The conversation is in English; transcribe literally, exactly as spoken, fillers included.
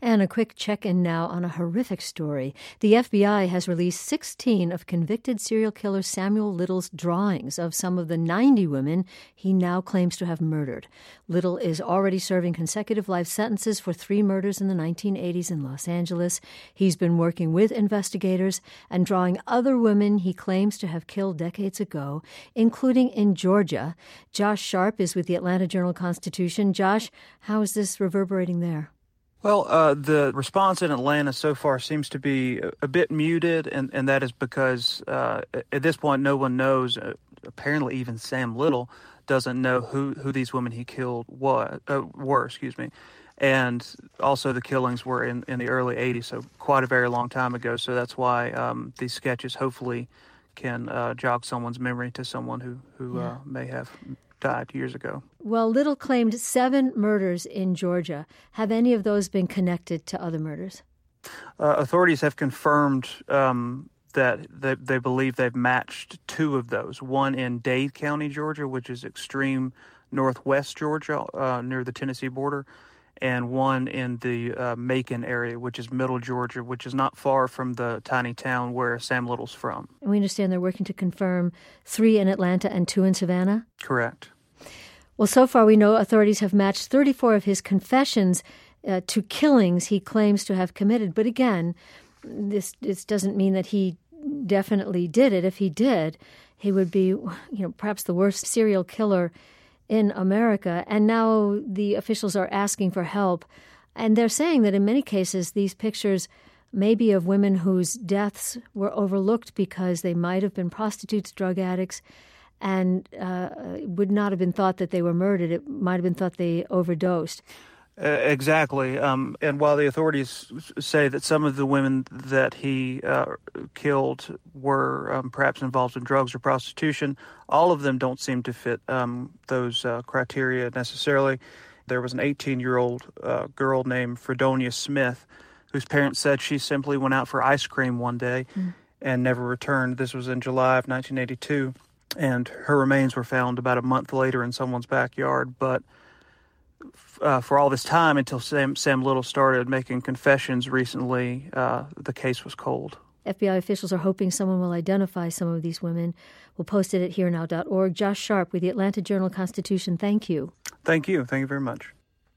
And a quick check-in now on a horrific story. The F B I has released sixteen of convicted serial killer Samuel Little's drawings of some of the ninety women he now claims to have murdered. Little is already serving consecutive life sentences for three murders in the nineteen eighties in Los Angeles. He's been working with investigators and drawing other women he claims to have killed decades ago, including in Georgia. Josh Sharp is with the Atlanta Journal-Constitution. Josh, how is this reverberating there? Well, uh, the response in Atlanta so far seems to be a, a bit muted, and, and that is because uh, at this point no one knows. Uh, apparently, even Sam Little doesn't know who, who these women he killed was, uh, were. Excuse me, and also the killings were in, in the early eighties, so quite a very long time ago. So that's why um, these sketches hopefully can uh, jog someone's memory to someone who who yeah. uh, may have died years ago. Well, Little claimed seven murders in Georgia. Have any of those been connected to other murders? Uh, authorities have confirmed um, that they, they believe they've matched two of those. One in Dade County, Georgia, which is extreme northwest Georgia, uh, near the Tennessee border, and one in the uh, Macon area, which is middle Georgia, which is not far from the tiny town where Sam Little's from. And we understand they're working to confirm three in Atlanta and two in Savannah? Correct. Well, so far we know authorities have matched thirty-four of his confessions uh, to killings he claims to have committed. But again, this, this doesn't mean that he definitely did it. If he did, he would be, you know, perhaps the worst serial killer in America. And now the officials are asking for help. And they're saying that in many cases, these pictures may be of women whose deaths were overlooked because they might have been prostitutes, drug addicts, and uh, would not have been thought that they were murdered. It might have been thought they overdosed. Uh, exactly. Um, and while the authorities say that some of the women that he uh, killed were um, perhaps involved in drugs or prostitution, all of them don't seem to fit um, those uh, criteria necessarily. There was an eighteen-year-old uh, girl named Fredonia Smith whose parents said she simply went out for ice cream one day mm. and never returned. This was in July of nineteen eighty-two. And her remains were found about a month later in someone's backyard. But uh, for all this time, until Sam, Sam Little started making confessions recently, uh, the case was cold. F B I officials are hoping someone will identify some of these women. We'll post it at here now dot org. Josh Sharp with the Atlanta Journal-Constitution, thank you. Thank you. Thank you very much.